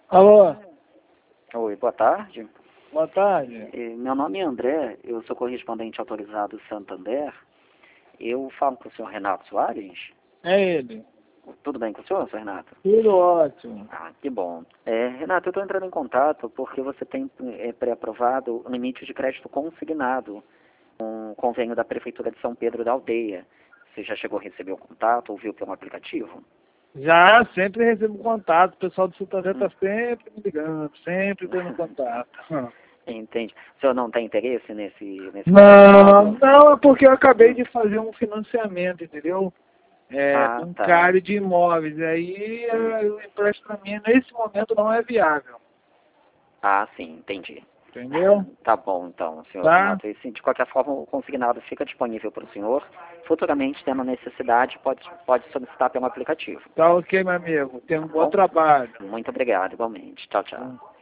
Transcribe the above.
Alô, Oi, boa tarde. boa tarde. Meu nome é André, eu sou correspondente autorizado Santander. Eu falo com o senhor Renato Soares. É ele. Tudo bem com o senhor Renato? Tudo ótimo. Ah, que bom. Renato, eu estou entrando em contato porque você tem pré-aprovado o limite de crédito consignado, um convênio da Prefeitura de São Pedro da Aldeia. Você já chegou a receber o contato, ouviu pelo aplicativo? Já sempre recebo contato, o pessoal do Santander está sempre me ligando, sempre tendo contato. Entende? O senhor não tem interesse nesse Não, convênio? não, é porque eu acabei de fazer um financiamento, entendeu? Ah, tá. Bancário de imóveis. Aí o empréstimo para mim, nesse momento, não é viável. Ah, sim, entendi. Entendeu? Tá bom, então, senhor Tá? Renato. E, sim, de qualquer forma, o consignado fica disponível para o senhor. Futuramente, tendo necessidade, pode solicitar pelo aplicativo. Tá ok, meu amigo. Tenha um Tá bom bom? trabalho. Muito obrigado, igualmente. Tchau, tchau. Tá.